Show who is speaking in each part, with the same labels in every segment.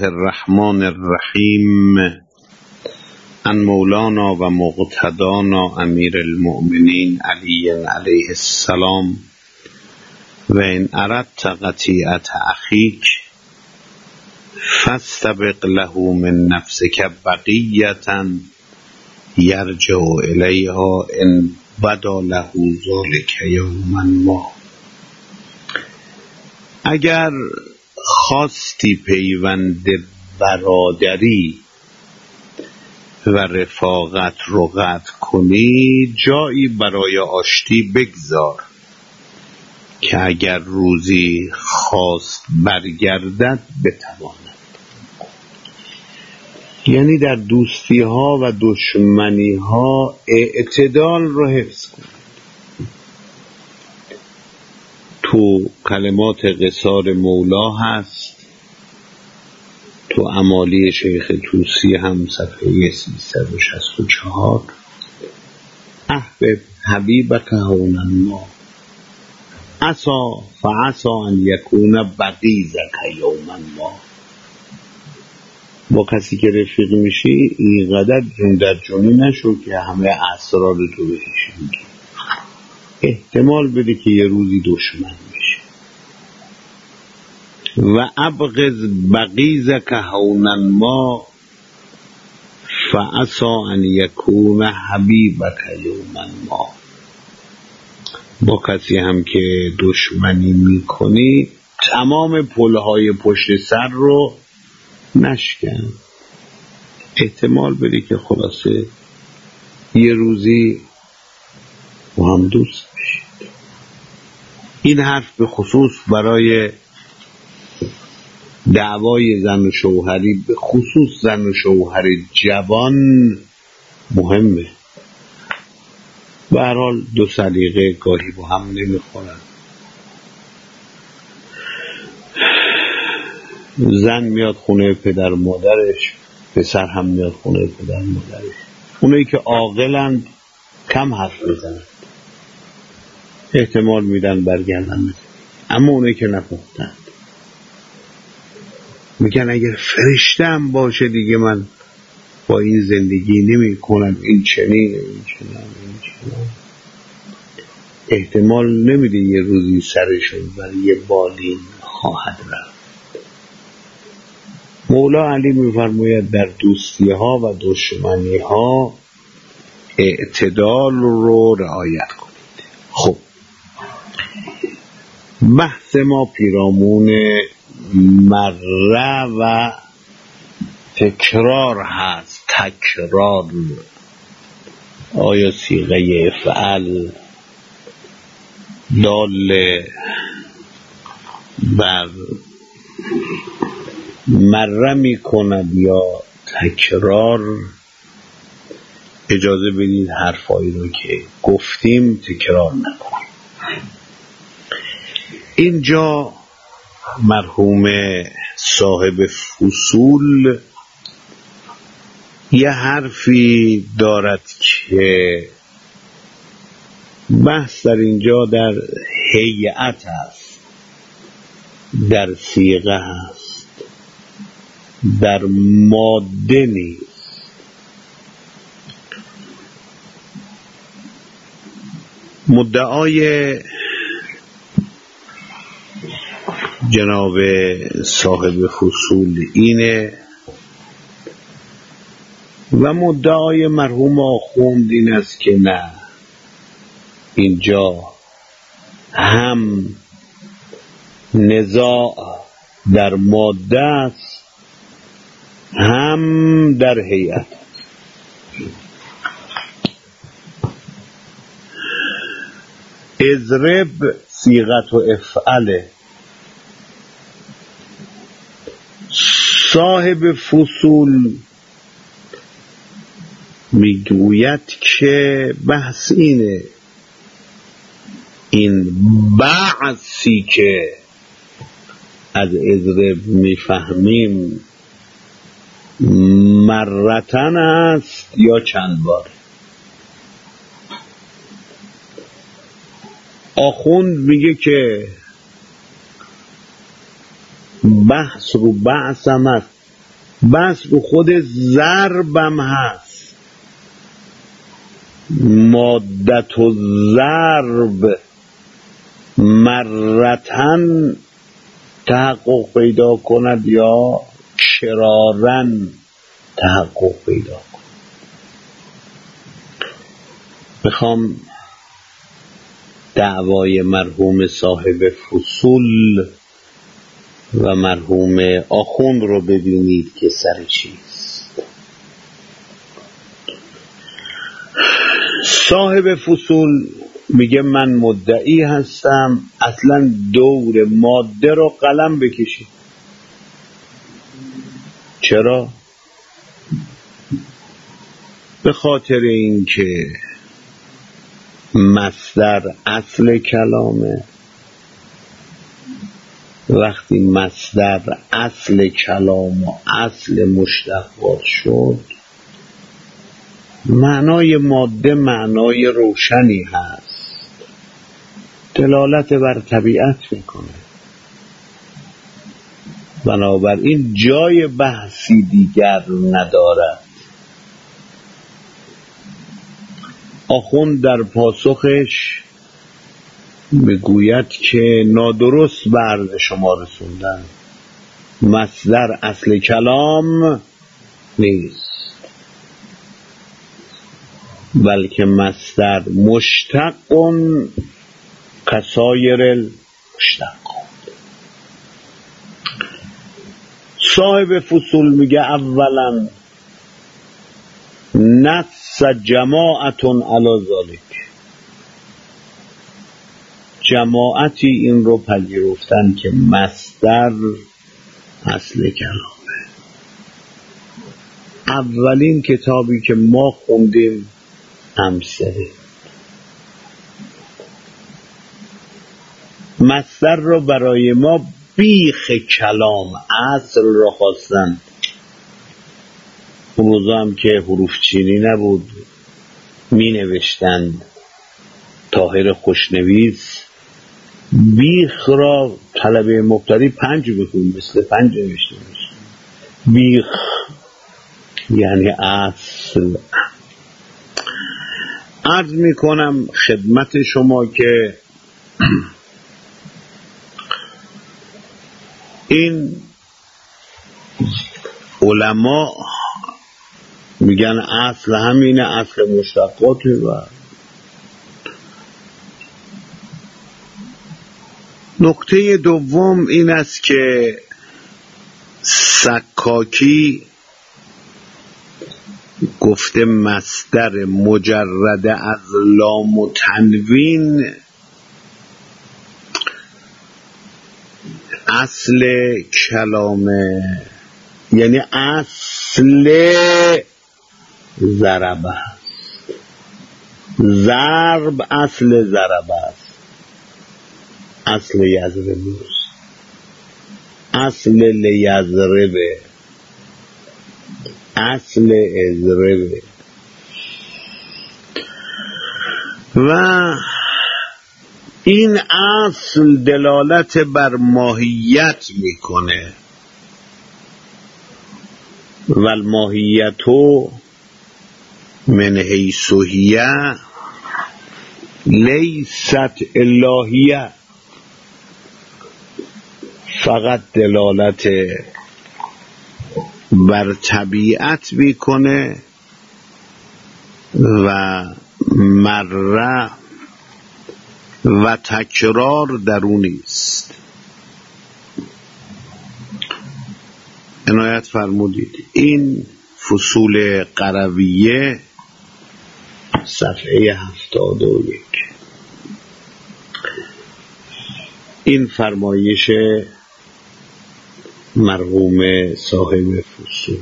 Speaker 1: الرحمن الرحیم ان مولانا و مقتدانا امیر المؤمنین علی علیه السلام و ان اردت قطیعة اخیک فاستبق له من نفسک بقیة یرجع الیها ان بدا له ذلک یوما ما. اگر خواستی پیوند برادری و رفاقت رو قطع کنی، جایی برای آشتی بگذار که اگر روزی خواست برگردد بتواند. یعنی در دوستی ها و دشمنی ها اعتدال رو حفظ کن. تو کلمات قصار مولا هست، تو امالی شیخ طوسی هم صفحه 364 احبب حبیبک هونا ما عسا فعسا ان یکون بغیضک یوما ما. با کسی که رفیق میشی اینقدر جون در جونی نشو که همه اسرار تو بهش میگی. احتمال بده که یه روزی دشمن میشه. و ابغض بغیضک هونا ما فعسا ان یکون حبیبک یوما ما. با کسی هم که دشمنی میکنی تمام پلهای پشت سر رو نشکن. احتمال بده که خلاصه یه روزی با هم دوست بشید. این حرف به خصوص برای دعوای زن و شوهری، به خصوص زن و شوهر جوان مهمه. به هر حال دو سلیقه گاهی با هم نمیخورن. زن میاد خونه پدر مادرش، پسر هم میاد خونه پدر مادرش. اونایی که عاقلند کم حرف بزنن، احتمال میدن برگردن. اما اونایی که نپختند میگن اگر فرشته هم باشه دیگه من با این زندگی نمی کنم. این چنین. احتمال نمیده یه روزی سرشون برای یه بالین خواهد رفت. مولا علی میفرماید در دوستی ها و دشمنی ها اعتدال رو رعایت کنید. خب بحث ما پیرامون مره و تکرار هست. تکرار آیا صیغه افعل دال بر مره می کند یا تکرار؟ اجازه بدید حرفایی رو که گفتیم تکرار نکنیم. اینجا مرحوم صاحب فصول یه حرفی دارد که بحث در اینجا در هیئت هست، در صیغه هست، در ماده نیست. مدعای جناب صاحب فصول اینه و مدعای مرحوم آخوند این است که نه، اینجا هم نزاع در ماده است هم در هیئت. اضرب صیغت و افعله. صاحب فصول میگوید که بحث اینه، این بعضی که از اضرب میفهمیم مرتن است یا چند بار. آخوند میگه که بحث رو بحث هم است، بس رو خود ضربم هست، مادت و ضرب مرتن تحقق پیدا کند یا کرارن تحقق پیدا کند. میخوام دعوای مرحوم صاحب فصول و مرحوم آخوند رو ببینید که سر چیست. صاحب فصول میگه من مدعی هستم اصلا دور ماده رو قلم بکشید. چرا؟ به خاطر اینکه مصدر اصل کلامه. وقتی مصدر اصل کلام و اصل مشتقات شد، معنای ماده معنای روشنی هست، دلالت بر طبیعت میکنه. بنابراین جای بحثی دیگر ندارد. آخوند در پاسخش میگوید که نادرست به عرض شما رسوندن، مصدر اصل کلام نیست، بلکه مصدر مشتق کسایر المشتق. صاحب فصول میگه اولا نص جماعتون علی ذالک، جماعتی این رو پذیرفتن که مصدر اصل کلامه. اولین کتابی که ما خوندیم امثله، مصدر رو برای ما بیخ کلام اصل رو خواستن. اون روزا هم که حروف چینی نبود، می نوشتند طاهر خوشنویس بیخ را طلبه مبتدی 5 بخون، مثل 5 نوشته میشه. بیخ یعنی اصل. عرض می کنم خدمت شما که این علما میگن اصل همینه، اصل مشتقاته. و نکته دوم این است که سکاکی گفته مصدر مجرد از لام و تنوین اصل کلامه، یعنی اصل ضرب است. ضرب اصل ضرب است، اصل یضرب است، اصل لیضربه، اصل اضربه. و این اصل دلالت بر ماهیت میکنه. و الماهیتو من حیث هی لیست الهیه، فقط دلالت بر طبیعت میکنه و مره و تکرار در اون نیست. عنایت فرمودید. این فصول قرویه صفحه 71. این فرمایش مرحوم صاحب فصول.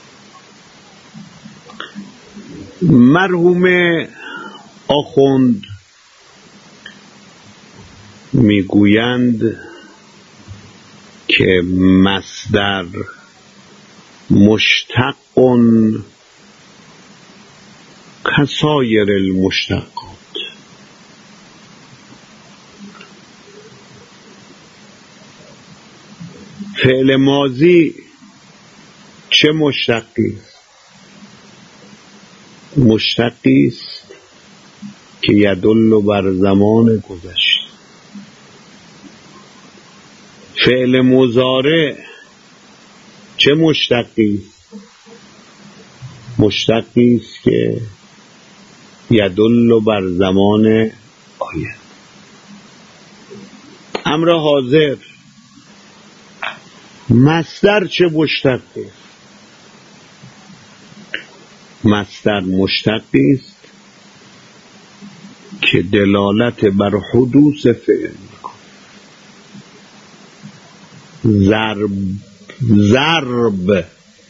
Speaker 1: مرحوم آخوند میگویند که مصدر مشتق کسایر المشتقات. فعل ماضی چه مشتقی است؟ مشتقی است که یدل بر زمان گذشته. فعل مضارع چه مشتقی است؟ مشتقی است که یدل بر زمان آینده. امر حاضر مصدر چه مشتقی است؟ مصدر مشتقی است که دلالت بر حدوث فعل میکنه. ضرب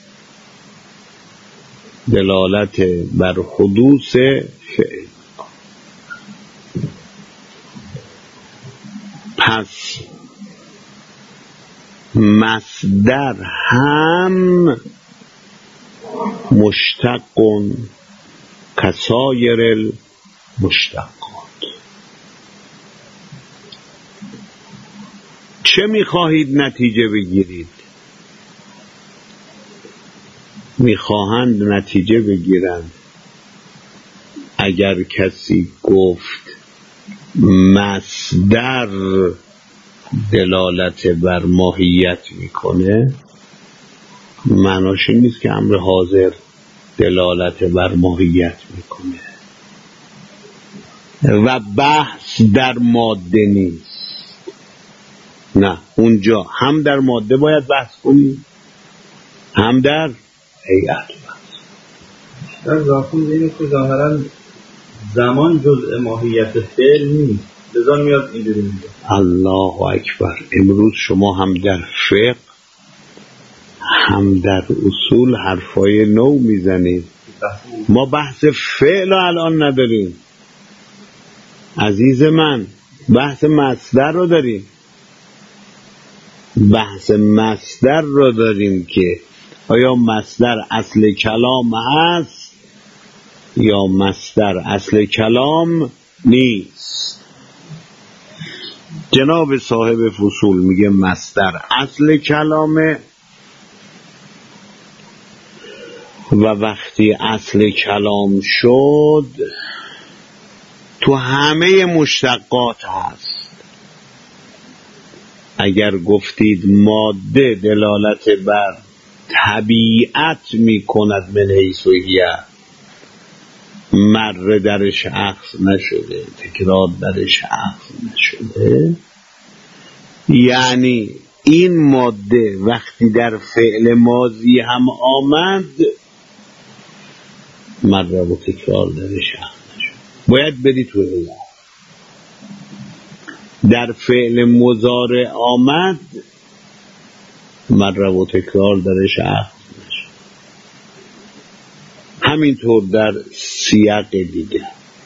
Speaker 1: دلالت بر حدوث فعل. پس مصدر هم مشتق کسایر المشتقات. چه میخواهید نتیجه بگیرید؟ میخواهند نتیجه بگیرند اگر کسی گفت مصدر دلالت بر ماهیت میکنه، معناش این نیست که امر حاضر دلالت بر ماهیت میکنه و بحث در ماده نیست. نه، اونجا هم در ماده باید بحث کنیم هم در هیئت بحث.
Speaker 2: در ظاهر اینه که ظاهرا زمان جزء ماهیت فعل نیست، لذا میاد اینجوری میگه.
Speaker 1: الله اکبر. امروز شما هم در فقه هم در اصول حرفای نو میزنید. ما بحث فعل الان نداریم عزیز من، بحث مصدر رو داریم. بحث مصدر رو داریم که آیا مصدر اصل کلام هست یا مصدر اصل کلام نیست. جناب صاحب فصول میگه مصدر اصل کلامه و وقتی اصل کلام شد تو همه مشتقات هست. اگر گفتید ماده دلالت بر طبیعت می کند من حیث و هیه، مره درش اخذ نشده، تکرار درش اخذ نشده، یعنی این ماده وقتی در فعل ماضی هم آمد مره و تکرار درش اخذ نشده، باید بری تو هیه. در فعل مضارع آمد مره و تکرار درش اخذ نشد. همینطور در سیاق دیگه.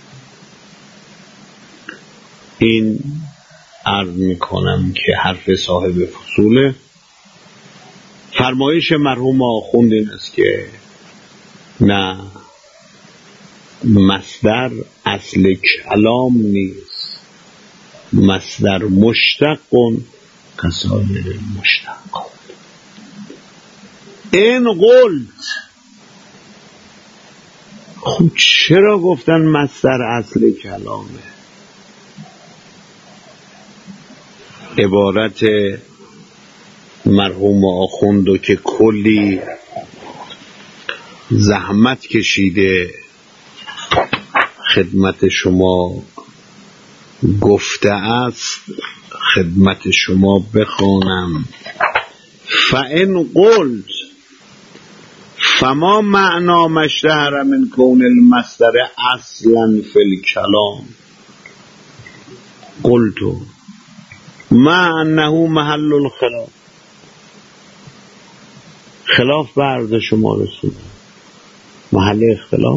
Speaker 1: این عرض میکنم که حرف صاحب فصوله. فرمایش مرحوم آخوند این است که نه، مصدر اصل کلام نیست، مصدر مشتق کسایر المشتقات. این قلت، خب چرا گفتن مصدر اصل کلامه؟ عبارت مرحوم آخوندو که کلی زحمت کشیده خدمت شما گفته است، خدمت شما بخوانم. فإن قلت فما معنا مشتهر من کون المصدر اصلا فی الکلام قلت ما انه محل الخلاف. خلاف به عرض شما رسید، محل اختلاف.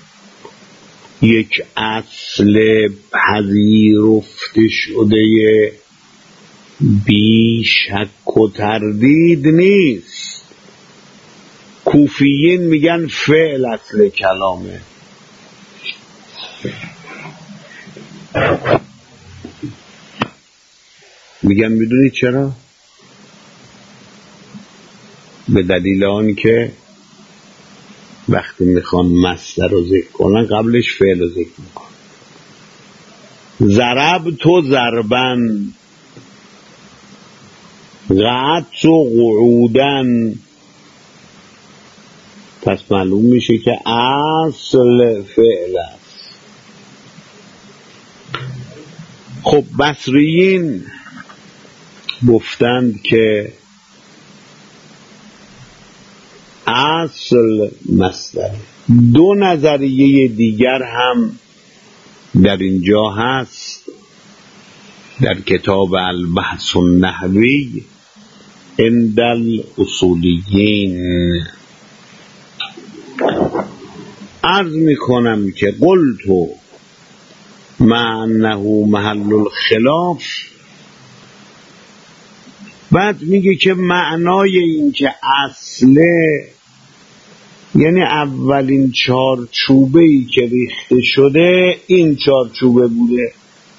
Speaker 1: یک اصل پذیرفته شده بی شک و تردید نیست. کوفیین میگن فعل اصل کلامه. میگن میدونی چرا؟ به دلیل آن که وقتی میخوان مصدر رو ذکر کنن قبلش فعل رو ذکر میکنن. ضرب تو ضربن، قعدت و قعودن. پس معلوم میشه که اصل فعل است. خب بصریین گفتند که اصل مصدر. دو نظریه دیگر هم در اینجا هست در کتاب البحث النحوی عند الاصولیین. عرض میکنم که قلت مع انه محل الخلاف. بعد میگه که معنای این که اصله یعنی اولین چارچوبه ای که ریخته شده این چارچوبه بوده،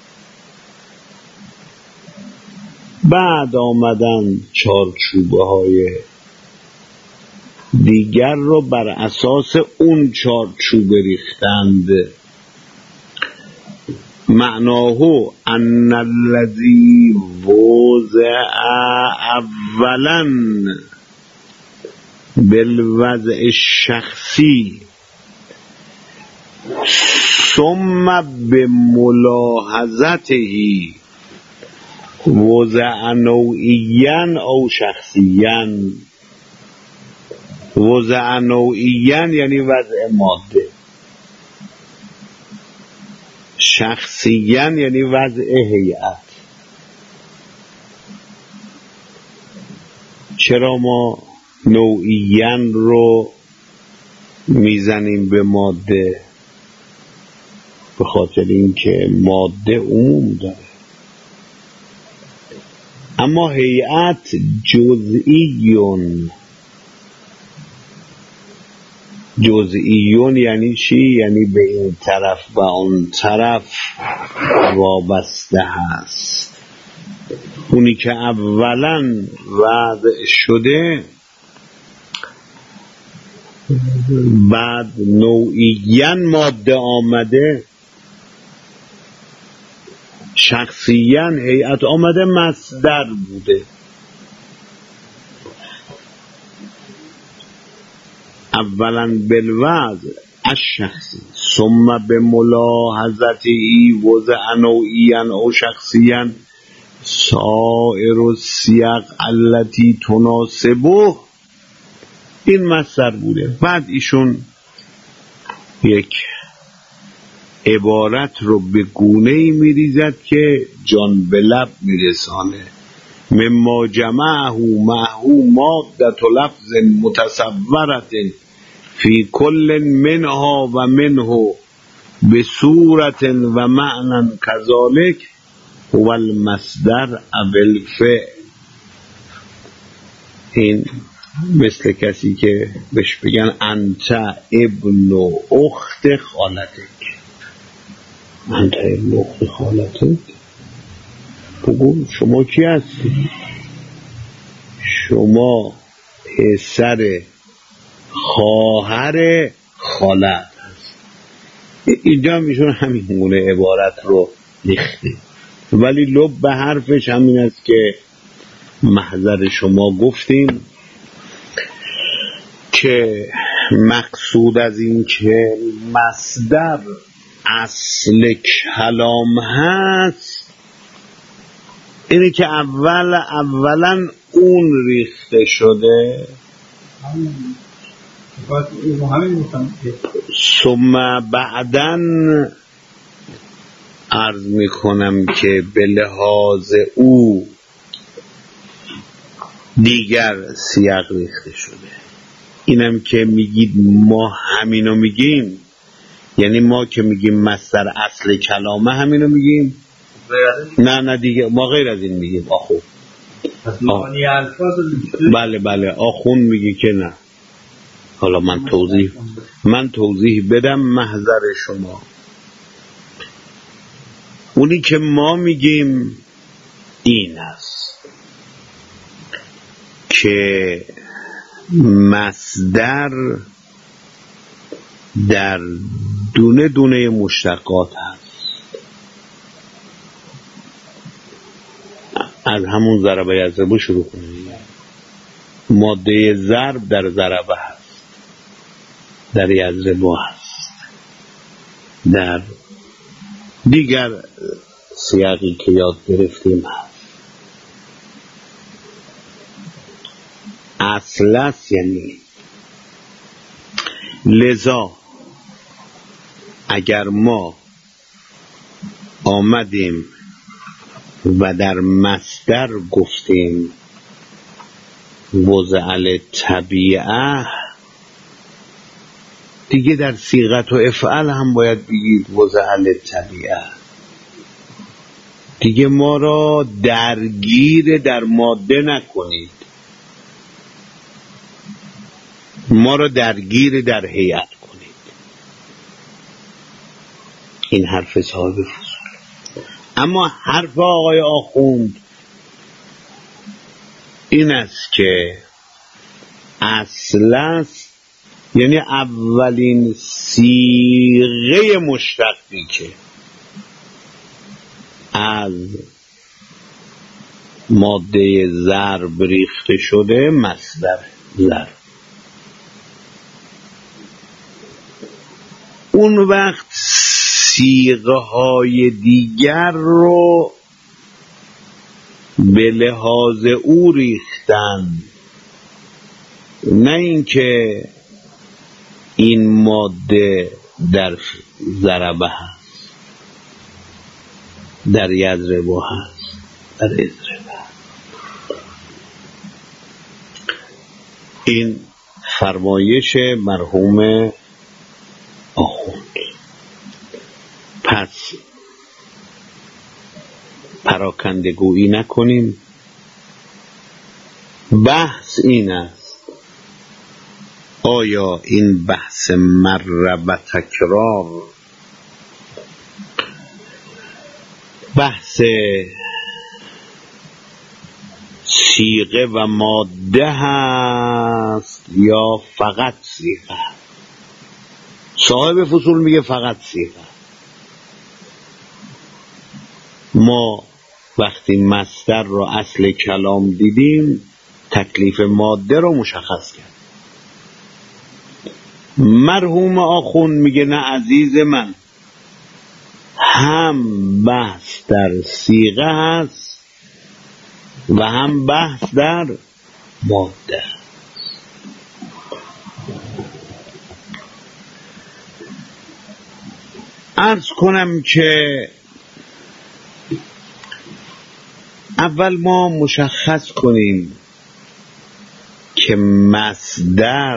Speaker 1: بعد آمدن چارچوبه های دیگر رو بر اساس اون چارچوبه ریختند. معناه ان الذی وضع اولا بالوضع الشخصی ثم بملاحظته وضع نوعیا او شخصیا. وضع نوعیا یعنی وضع ماده، شخصیا یعنی وضع هیئت. چرا ما نوعیا رو میزنیم به ماده؟ به خاطر اینکه ماده عموم داره، اما هیئت جزئیون. جزئیون یعنی چی؟ یعنی به این طرف و اون طرف وابسته هست. اونی که اولا وضع شده بعد نوعیاً ماده آمده، شخصیاً هیئت آمده مصدر بوده. اولا بالوضع الشخصی ثم بملاحظته وضع نوعیاً او شخصیاً سائر السیاق التي تناسبه. این مصدر بوده. بعد ایشون یک عبارت رو به گونه‌ای میریزد که جان به لب میرسانه. مما جمعه معه مادة لفظ متصورة فی کل منها و منه به صورت و معنی کذالک هو المصدر او الفعل. این مثل کسی که بهش بگن انت ابن اخت خالتک. انت ابن اخت خالتک، بگو شما کی هستی؟ شما پسر خواهر خالت هست. اینجا میشون همین گونه عبارت رو ریخته، ولی لب به حرفش همین است که محضر شما گفتیم که مقصود از این که مصدر اصل کلام هست اینه که اولا اون ریخته شده، ثم بعدن عرض میکنم که به لحاظ او دیگر سیاق ریخته شده. اینم که میگید ما همینو میگیم، یعنی ما که میگیم مصدر اصل کلامه همینو میگیم؟ نه دیگه ما غیر از این میگیم. آخو بله آخون میگی که نه. حالا من توضیح بدم محضر شما. اونی که ما میگیم این است که مصدر در دونه دونه مشتقات هست. از همون ضربه یضربو شروع کنیم. ماده ضرب در ضربه هست، در یضربو هست، در دیگر سیاقی که یاد گرفتیم هست. اصلس یعنی لذا اگر ما آمدیم و در مصدر گفتیم وضع طبیعه، دیگه در صیغت و افعال هم باید بگید وضع طبیعه. دیگه ما را درگیر در ماده نکنید، ما را درگیر در هیئت کنید. این حرف صاحب فصول. اما حرف آقای آخوند این است که اصل است، یعنی اولین صیغه مشتقی که از ماده ضرب ریخته شده مصدر ضرب. اون وقت صیغه های دیگر رو به لحاظ او ریختن، نه اینکه این ماده در ضربه هست، در یضربه هست، در اضربه. این فرمایش مرحوم آخوند. پس پراکندگویی نکنیم. بحث این است آیا این بحث مر و تکرار بحث صیغه و ماده هست یا فقط صیغه؟ صاحب فصول میگه فقط صیغه. ما وقتی مصدر رو اصل کلام دیدیم تکلیف ماده رو مشخص کرد. مرحوم آخوند میگه نه عزیز من، هم بحث در صیغه هست و هم بحث در ماده. عرض کنم که اول ما مشخص کنیم که مصدر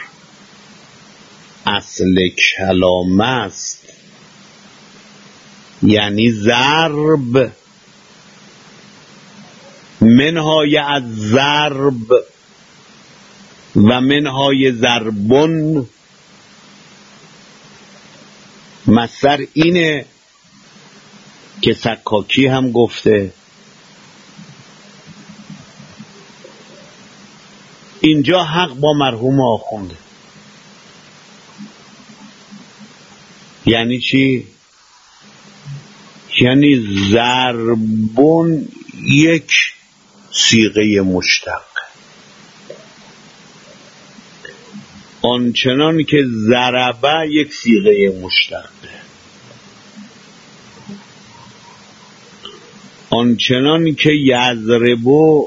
Speaker 1: اصل کلام است، یعنی ضرب، منهای از ضرب و منهای ضربون. مصدر اینه که سکاکی هم گفته. اینجا حق با مرحوم آخونده. یعنی چی؟ یعنی ضربون یک صیغه مشتق، آنچنان که ضربه یک صیغه مشتقه، آنچنان که یضربو،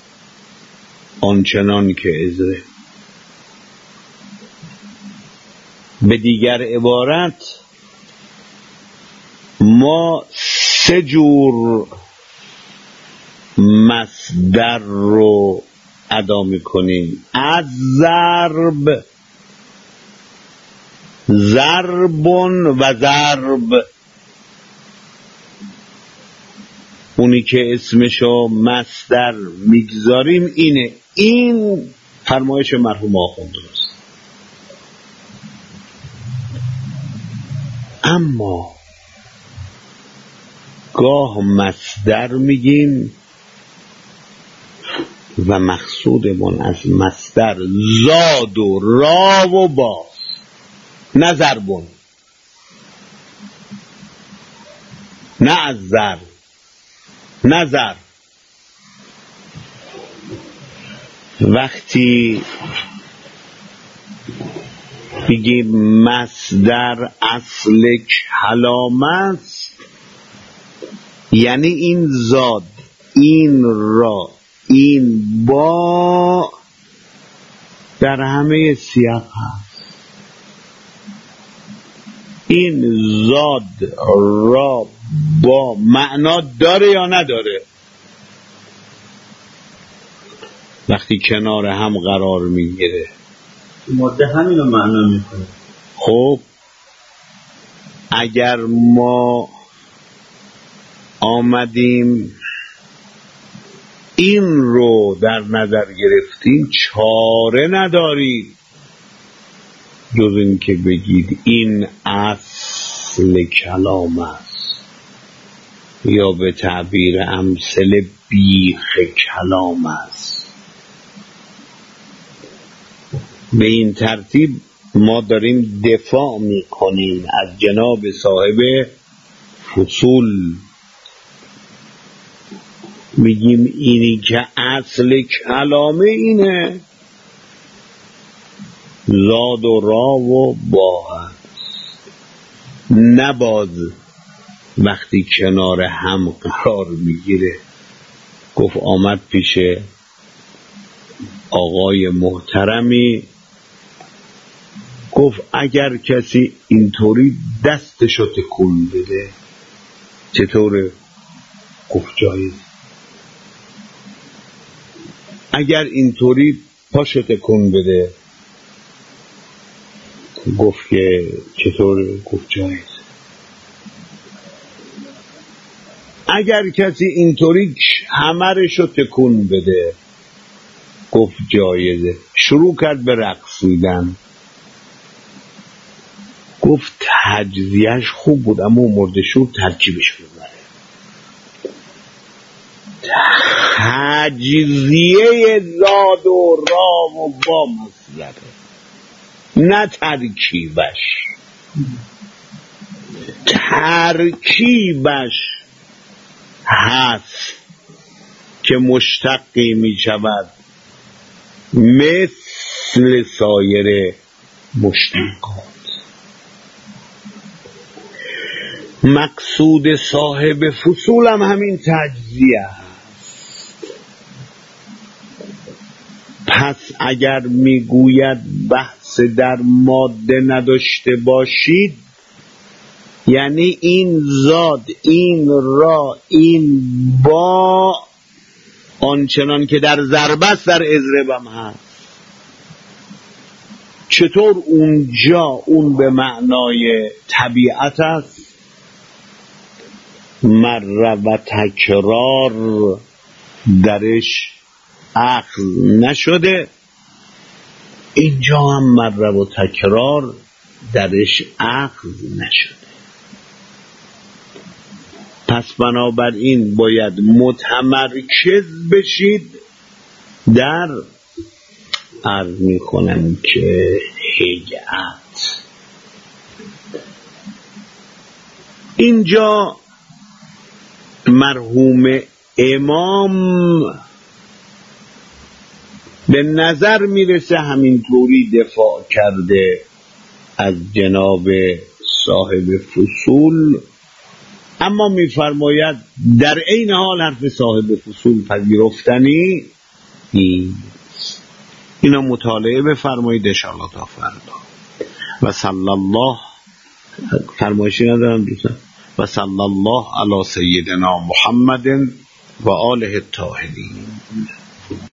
Speaker 1: آنچنان که اضرب. به دیگر عبارت ما سه جور مصدر رو ادا میکنیم: از ضرب، ضربون و ضرب. اونی که اسمشو مصدر میگذاریم اینه. این فرمایش مرحوم آخوند است. اما گاه مصدر میگیم، و مقصودمون از مصدر زاد و را و باز، نه ضربون، نه از ضرب، نه ضرب. وقتی بگیم مصدر اصل کلام است، یعنی این زاد، این را، این با در همه سیاق هست. این زاد را با معنا داره یا نداره؟ وقتی کنار هم قرار میگیره
Speaker 2: ماده همین رو معنا میکنه.
Speaker 1: خب اگر ما آمدیم این رو در نظر گرفتیم، چاره نداریم جز این که بگید این اصل کلام است، یا به تعبیر امثل بیخ کلام است. به این ترتیب ما داریم دفاع میکنیم از جناب صاحب فصول. میگیم اینی که اصل کلامه اینه، زاد و را و با هست. نباز وقتی کنار هم قرار میگیره. گفت آمد پیش آقای محترمی، گفت اگر کسی اینطوری دستشو تکون بده چطوره؟ گفت جایز. اگر اینطوری پاشو تکون بده، گفت که چطوره؟ گفت جایز. اگر کسی اینطوری همرشو تکون بده، گفت جایزه. شروع کرد به رقصیدن. گفت تجزیهش خوب بود اما مردشور ترکیبش ببره. تجزیه زاد و را و با مصدره، نه ترکیبش. ترکیبش هست که مشتقی می شود مثل سایر مشتقات. مقصود صاحب فصول هم همین تجزیه هست. پس اگر میگوید بحث در ماده نداشته باشید، یعنی این زاد، این را، این با آنچنان که در ضرب است در اضربم هست. چطور اونجا اون به معنای طبیعت است، مر و تکرار درش اخذ نشده، اینجا هم مر و تکرار درش اخذ نشده. پس بنابراین باید متمرکز بشید در عرض میکنم که هیئت. اینجا مرحوم امام به نظر میرسه همینطوری دفاع کرده از جناب صاحب فصول، اما میفرماید در این حال حرف صاحب فصول پذیرفتنی نیست. اینا مطالعه بفرمایید انشاءالله تا فردا. و صلی الله، فرمایشی ندارم دوستان، و صلی الله علی سیدنا محمد و آله الطاهرین.